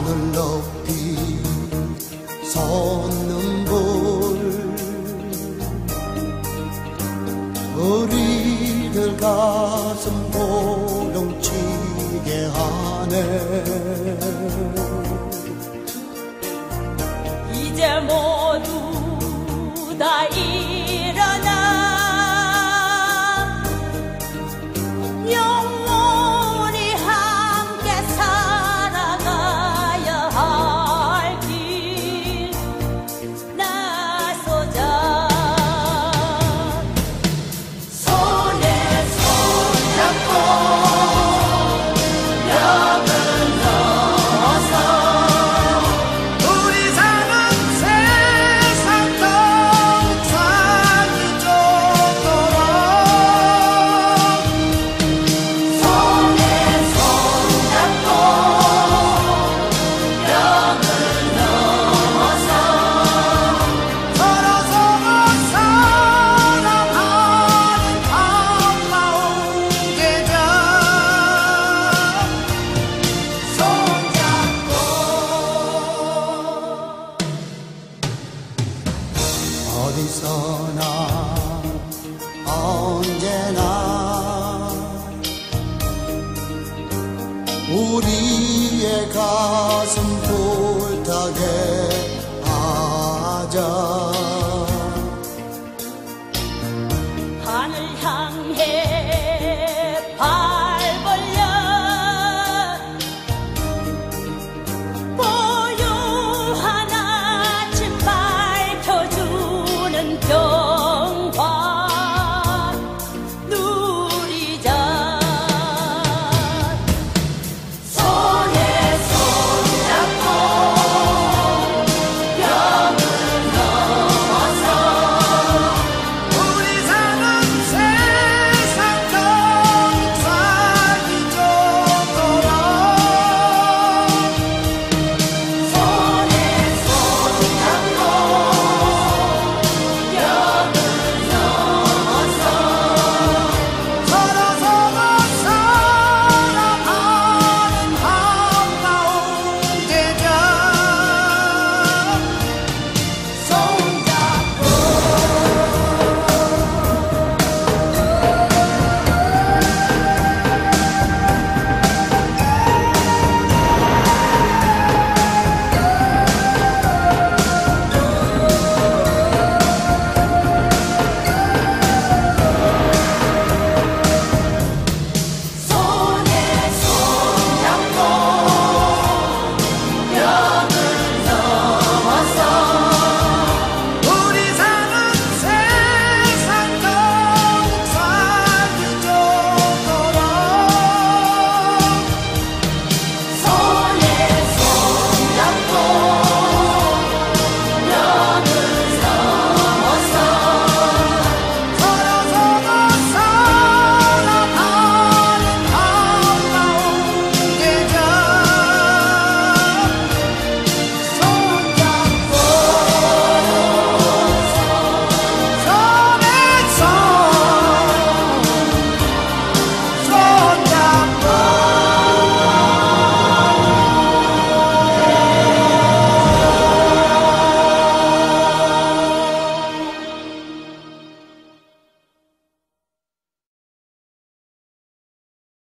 하늘 높이 솟는 불 우리들 가슴 보동치게 하네. 이제 모두 다 일어나 영원히 함께 살아가야 할 길 나서자. 손에 손 잡고 벽을 넘어서 우리 사는 세상 더욱 살기 좋도록 손에 손 잡고 벽을 넘어서 서로 사랑하는 반가운 계절 손잡고 어디서나 언제나 우리의 가슴 불타게 하자.